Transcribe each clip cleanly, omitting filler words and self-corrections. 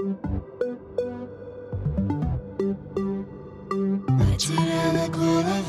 Потеряла голову.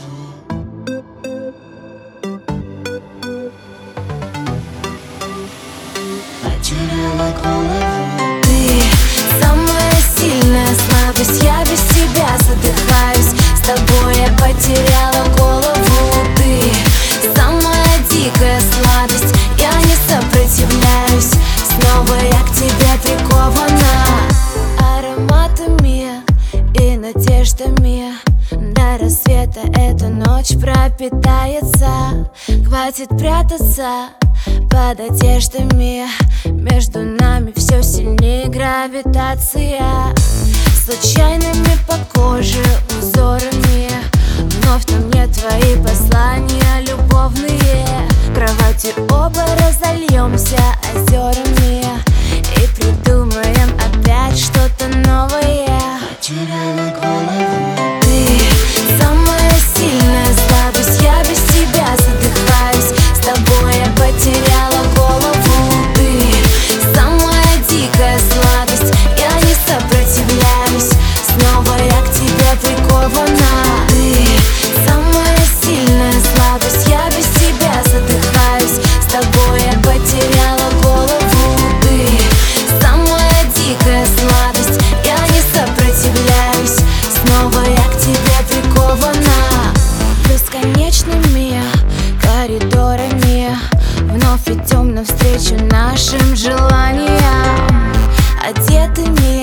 Потеряла голову. Ты самая сильная слабость, я без тебя задыхаюсь. С тобой я потеряла голову. Ты самая дикая сладость, я не сопротивляюсь. Снова я к тебе прикована ароматами и надеждами. До рассвета эта ночь пропитается. Хватит прятаться под одеждами. Между нами все сильнее гравитация. Случайными по коже узорами вновь на мне твои послания любовные. В кровати оба разольемся озерами и придумаем опять что-то новое. Потеряла голову. Ты самая сильная слабость, я без тебя задыхаюсь. С тобой я потеряла голову. Ты самая дикая сладость, я не сопротивляюсь. Снова я к тебе прикована. Ты самая сильная слабость, я без тебя задыхаюсь. С тобой я потеряла голову. Ты самая дикая сладость, я не сопротивляюсь. Снова я к тебе прикована. Бесконечными коридорами вновь идем навстречу нашим желаниям. Одетыми